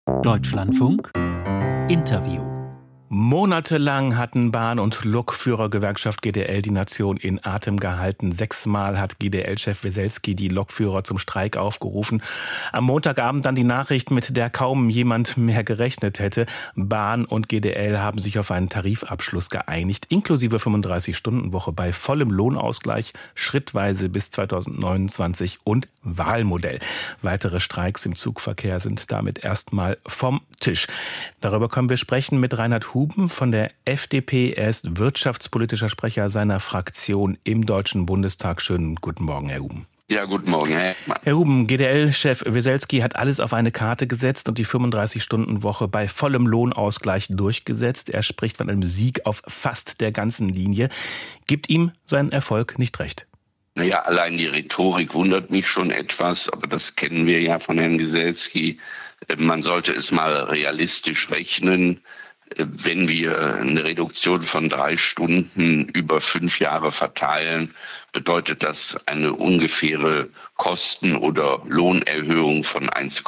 Deutschlandfunk Interview. Monatelang hatten Bahn- und Lokführergewerkschaft GDL die Nation in Atem gehalten. 6-mal hat GDL-Chef Weselski die Lokführer zum Streik aufgerufen. Am Montagabend dann die Nachricht, mit der kaum jemand mehr gerechnet hätte. Bahn und GDL haben sich auf einen Tarifabschluss geeinigt, inklusive 35-Stunden-Woche bei vollem Lohnausgleich, schrittweise bis 2029 und Wahlmodell. Weitere Streiks im Zugverkehr sind damit erstmal vom Tisch. Darüber können wir sprechen mit Reinhard Huben von der FDP. Er ist wirtschaftspolitischer Sprecher seiner Fraktion im Deutschen Bundestag. Schönen guten Morgen, Herr Huben. Ja, guten Morgen, Herr Heckmann. Herr Huben, GDL-Chef Weselski hat alles auf eine Karte gesetzt und die 35-Stunden-Woche bei vollem Lohnausgleich durchgesetzt. Er spricht von einem Sieg auf fast der ganzen Linie. Gibt ihm sein Erfolg nicht recht? Naja, allein die Rhetorik wundert mich schon etwas, aber das kennen wir ja von Herrn Weselski. Man sollte es mal realistisch rechnen. Wenn wir eine Reduktion von 3 Stunden über 5 Jahre verteilen, bedeutet das eine ungefähre Kosten- oder Lohnerhöhung von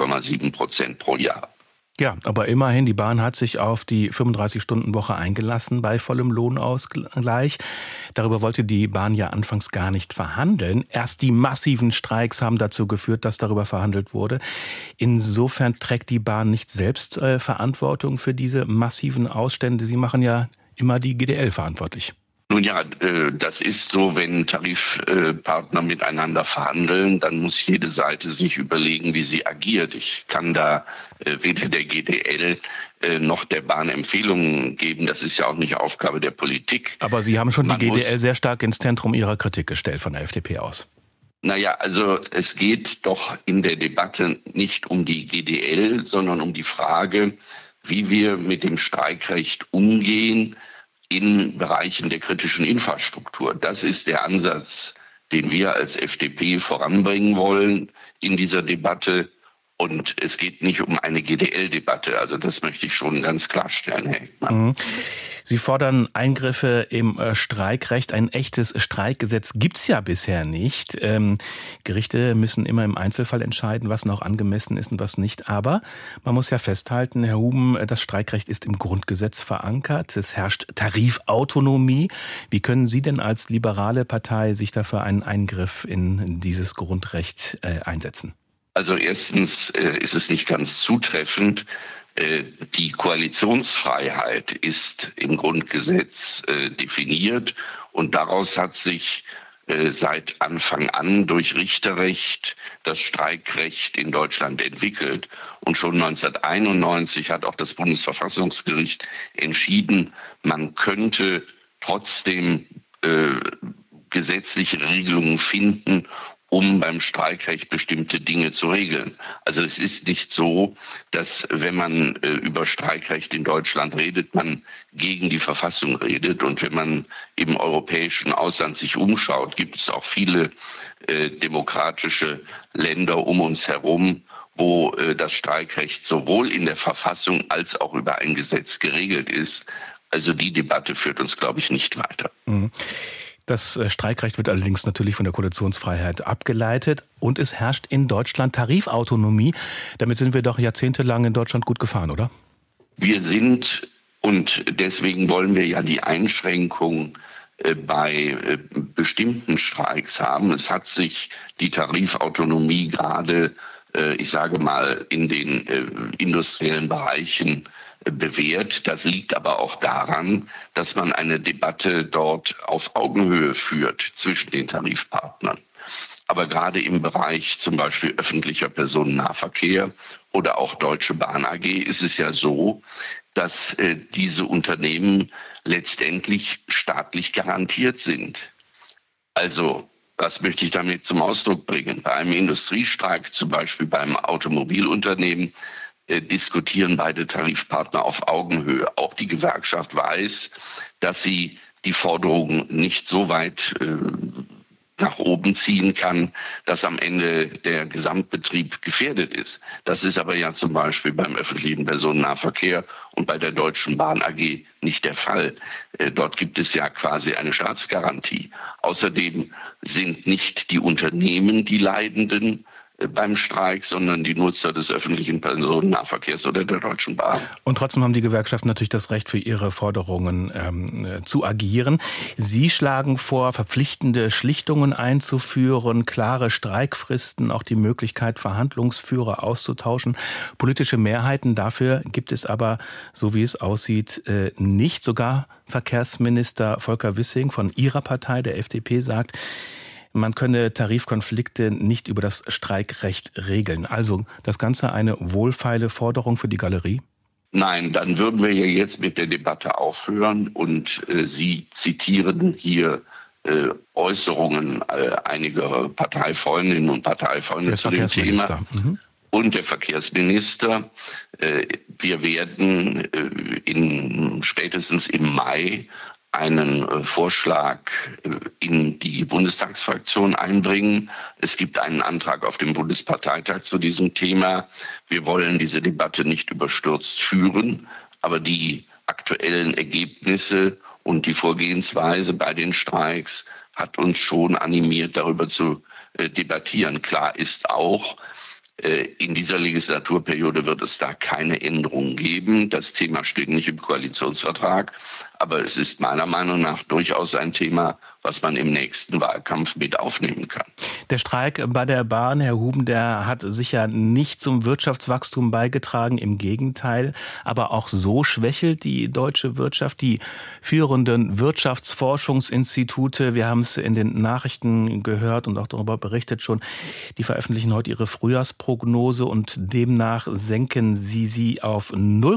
1,7% pro Jahr. Ja, aber immerhin, die Bahn hat sich auf die 35-Stunden-Woche eingelassen bei vollem Lohnausgleich. Darüber wollte die Bahn ja anfangs gar nicht verhandeln. Erst die massiven Streiks haben dazu geführt, dass darüber verhandelt wurde. Insofern trägt die Bahn nicht selbst Verantwortung für diese massiven Ausstände. Sie machen ja immer die GDL verantwortlich. Nun ja, das ist so, wenn Tarifpartner miteinander verhandeln, dann muss jede Seite sich überlegen, wie sie agiert. Ich kann da weder der GDL noch der Bahn Empfehlungen geben. Das ist ja auch nicht Aufgabe der Politik. Aber Sie haben schon die GDL sehr stark ins Zentrum Ihrer Kritik gestellt von der FDP aus. Naja, also es geht doch in der Debatte nicht um die GDL, sondern um die Frage, wie wir mit dem Streikrecht umgehen in Bereichen der kritischen Infrastruktur. Das ist der Ansatz, den wir als FDP voranbringen wollen in dieser Debatte. Und es geht nicht um eine GDL-Debatte. Also das möchte ich schon ganz klarstellen, Herr Heckmann. Sie fordern Eingriffe im Streikrecht. Ein echtes Streikgesetz gibt's ja bisher nicht. Gerichte müssen immer im Einzelfall entscheiden, was noch angemessen ist und was nicht. Aber man muss ja festhalten, Herr Huben, das Streikrecht ist im Grundgesetz verankert. Es herrscht Tarifautonomie. Wie können Sie denn als liberale Partei sich dafür einen Eingriff in dieses Grundrecht einsetzen? Also erstens ist es nicht ganz zutreffend. Die Koalitionsfreiheit ist im Grundgesetz definiert und daraus hat sich seit Anfang an durch Richterrecht das Streikrecht in Deutschland entwickelt. Und schon 1991 hat auch das Bundesverfassungsgericht entschieden, man könnte trotzdem gesetzliche Regelungen finden, um beim Streikrecht bestimmte Dinge zu regeln. Also es ist nicht so, dass wenn man über Streikrecht in Deutschland redet, man gegen die Verfassung redet. Und wenn man im europäischen Ausland sich umschaut, gibt es auch viele demokratische Länder um uns herum, wo das Streikrecht sowohl in der Verfassung als auch über ein Gesetz geregelt ist. Also die Debatte führt uns, glaube ich, nicht weiter. Das Streikrecht wird allerdings natürlich von der Koalitionsfreiheit abgeleitet und es herrscht in Deutschland Tarifautonomie. Damit sind wir doch jahrzehntelang in Deutschland gut gefahren, oder? Wir sind, und deswegen wollen wir ja die Einschränkung bei bestimmten Streiks haben. Es hat sich die Tarifautonomie gerade, ich sage mal, in den industriellen Bereichen bewährt. Das liegt aber auch daran, dass man eine Debatte dort auf Augenhöhe führt zwischen den Tarifpartnern. Aber gerade im Bereich zum Beispiel öffentlicher Personennahverkehr oder auch Deutsche Bahn AG ist es ja so, dass diese Unternehmen letztendlich staatlich garantiert sind. Also, was möchte ich damit zum Ausdruck bringen? Bei einem Industriestreik, zum Beispiel beim Automobilunternehmen, diskutieren beide Tarifpartner auf Augenhöhe. Auch die Gewerkschaft weiß, dass sie die Forderungen nicht so weit nach oben ziehen kann, dass am Ende der Gesamtbetrieb gefährdet ist. Das ist aber ja zum Beispiel beim öffentlichen Personennahverkehr und bei der Deutschen Bahn AG nicht der Fall. Dort gibt es ja quasi eine Staatsgarantie. Außerdem sind nicht die Unternehmen die Leidenden, beim Streik, sondern die Nutzer des öffentlichen Personennahverkehrs oder der Deutschen Bahn. Und trotzdem haben die Gewerkschaften natürlich das Recht, für ihre Forderungen zu agieren. Sie schlagen vor, verpflichtende Schlichtungen einzuführen, klare Streikfristen, auch die Möglichkeit, Verhandlungsführer auszutauschen. Politische Mehrheiten dafür gibt es aber, so wie es aussieht, nicht. Sogar Verkehrsminister Volker Wissing von Ihrer Partei, der FDP, sagt, man könne Tarifkonflikte nicht über das Streikrecht regeln. Also das Ganze eine wohlfeile Forderung für die Galerie? Nein, dann würden wir ja jetzt mit der Debatte aufhören und Sie zitieren hier Äußerungen einiger Parteifreundinnen und Parteifreunde zu dem Thema. Und der Verkehrsminister. Wir werden spätestens im Mai einen Vorschlag in die Bundestagsfraktion einbringen. Es gibt einen Antrag auf dem Bundesparteitag zu diesem Thema. Wir wollen diese Debatte nicht überstürzt führen, aber die aktuellen Ergebnisse und die Vorgehensweise bei den Streiks hat uns schon animiert, darüber zu debattieren. Klar ist auch, in dieser Legislaturperiode wird es da keine Änderungen geben. Das Thema steht nicht im Koalitionsvertrag. Aber es ist meiner Meinung nach durchaus ein Thema, was man im nächsten Wahlkampf mit aufnehmen kann. Der Streik bei der Bahn, Herr Huben, der hat sicher nicht zum Wirtschaftswachstum beigetragen. Im Gegenteil. Aber auch so schwächelt die deutsche Wirtschaft. Die führenden Wirtschaftsforschungsinstitute, wir haben es in den Nachrichten gehört und auch darüber berichtet schon, die veröffentlichen heute ihre Frühjahrsprognose und demnach senken sie auf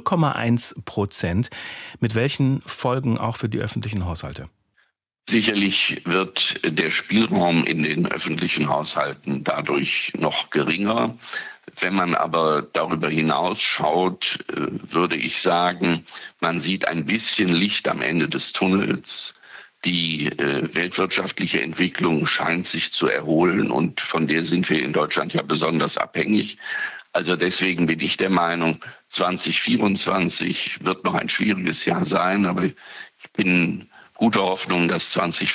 0,1%. Mit welchen Folgen auch für die öffentlichen Haushalte? Sicherlich wird der Spielraum in den öffentlichen Haushalten dadurch noch geringer. Wenn man aber darüber hinaus schaut, würde ich sagen, man sieht ein bisschen Licht am Ende des Tunnels. Die weltwirtschaftliche Entwicklung scheint sich zu erholen und von der sind wir in Deutschland ja besonders abhängig. Also deswegen bin ich der Meinung, 2024 wird noch ein schwieriges Jahr sein, aber ich bin guter Hoffnung, dass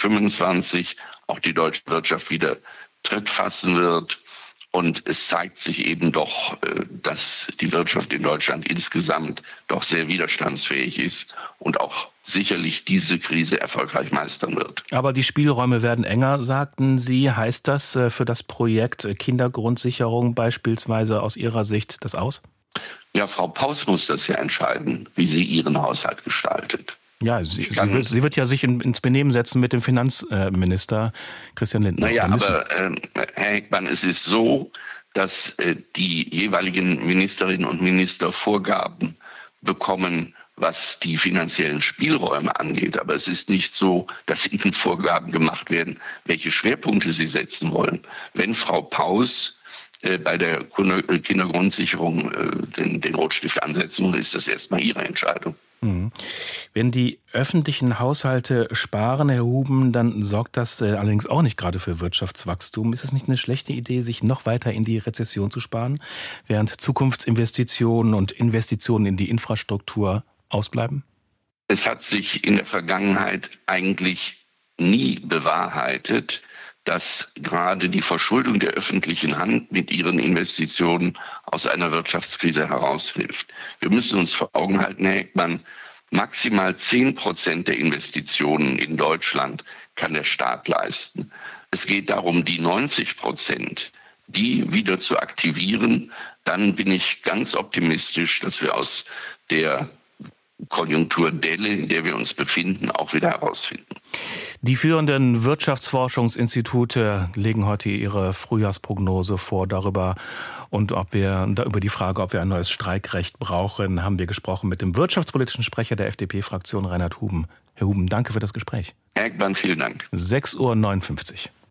2025 auch die deutsche Wirtschaft wieder Tritt fassen wird. Und es zeigt sich eben doch, dass die Wirtschaft in Deutschland insgesamt doch sehr widerstandsfähig ist und auch sicherlich diese Krise erfolgreich meistern wird. Aber die Spielräume werden enger, sagten Sie. Heißt das für das Projekt Kindergrundsicherung beispielsweise aus Ihrer Sicht das aus? Ja, Frau Paus muss das ja entscheiden, wie sie ihren Haushalt gestaltet. Ja, sie wird ja sich ins Benehmen setzen mit dem Finanzminister Christian Lindner. Naja, aber Herr Heckmann, es ist so, dass die jeweiligen Ministerinnen und Minister Vorgaben bekommen, was die finanziellen Spielräume angeht. Aber es ist nicht so, dass ihnen Vorgaben gemacht werden, welche Schwerpunkte sie setzen wollen. Wenn Frau Paus bei der Kindergrundsicherung den Rotstift ansetzen will, ist das erstmal ihre Entscheidung. Wenn die öffentlichen Haushalte sparen, Herr Huben, dann sorgt das allerdings auch nicht gerade für Wirtschaftswachstum. Ist es nicht eine schlechte Idee, sich noch weiter in die Rezession zu sparen, während Zukunftsinvestitionen und Investitionen in die Infrastruktur ausbleiben? Es hat sich in der Vergangenheit eigentlich nie bewahrheitet, dass gerade die Verschuldung der öffentlichen Hand mit ihren Investitionen aus einer Wirtschaftskrise heraushilft. Wir müssen uns vor Augen halten, Herr Heckmann, maximal 10% der Investitionen in Deutschland kann der Staat leisten. Es geht darum, die 90%, die wieder zu aktivieren. Dann bin ich ganz optimistisch, dass wir aus der Konjunkturdelle, in der wir uns befinden, auch wieder herausfinden. Die führenden Wirtschaftsforschungsinstitute legen heute ihre Frühjahrsprognose vor. Darüber über die Frage, ob wir ein neues Streikrecht brauchen, haben wir gesprochen mit dem wirtschaftspolitischen Sprecher der FDP-Fraktion, Reinhard Huben. Herr Huben, danke für das Gespräch. Herr Eckmann, vielen Dank. 6:59 Uhr.